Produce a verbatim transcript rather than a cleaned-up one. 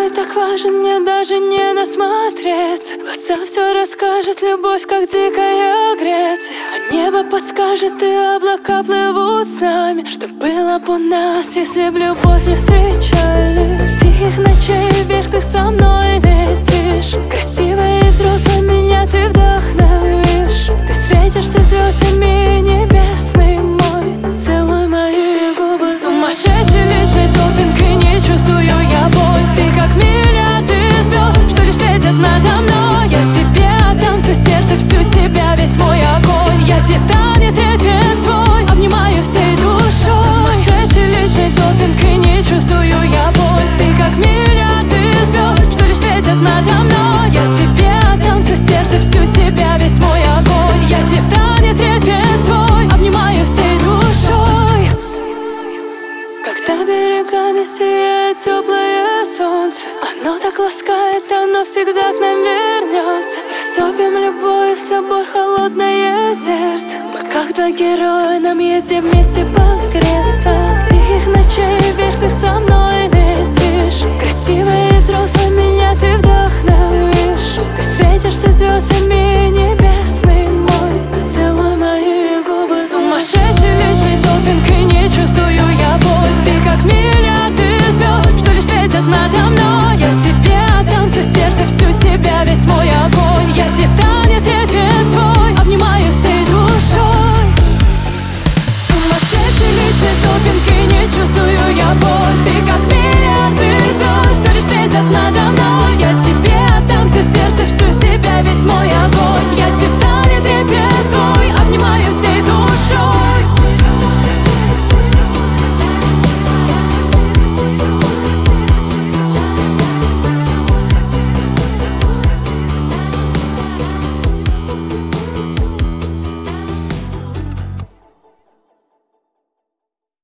милый, так важен, мне даже не насмотреться. Глаза все расскажет, любовь как дикая Греция. А небо подскажет, и облака плывут с нами. Что было бы у нас, если б любовь не встречали? Вдоль тихих ночей вверх ты со мной летишь. Красивая и взрослая, меня ты вдохновишь. Ты светишься звездами, небесный мой. Целуй мои губы. Сумасшедший личный допинг, и не чувствую я боль. Ты как миллиарды звезд, что лишь светят надо мной. Я тебе отдам все сердце, всю себя, весь мой огонь. Я титан, и ты пен твой, обнимаю всей душой. Сумасшедший личный допинг, и не чувствую я боль. Ты как миллиарды звезд, что лишь светят надо мной. Я тебе отдам все сердце, всю себя, весь мой огонь. Я титан, и ты пен твой, обнимаю всей душой. Когда берегами сияет теплое солнце, оно так ласкает, оно всегда к нам вернется. Растопим любое с тобой холодное сердце. Мы как два героя, нам ездим вместе погреться. Тихих ночей вверх ты со мной летишь. Красивая и взрослая, меня ты вдохновишь. Ты светишься звездами, небесный мой. Целуй мои губы. Сумасшедший личный допинг, и не чувствую я боль. Ты как миллиарды звезд, что лишь светят надо мной. Я тебе отдам все сердце, всю себя, весь мой огонь. Я титан, и ты пен твой, обнимаю всей душой. Сумасшедший личный допинг, и не чувствую я боль. Ты как миллиарды звезд, что лишь светят надо мной. Я тебе отдам все сердце, всю себя, весь мой огонь.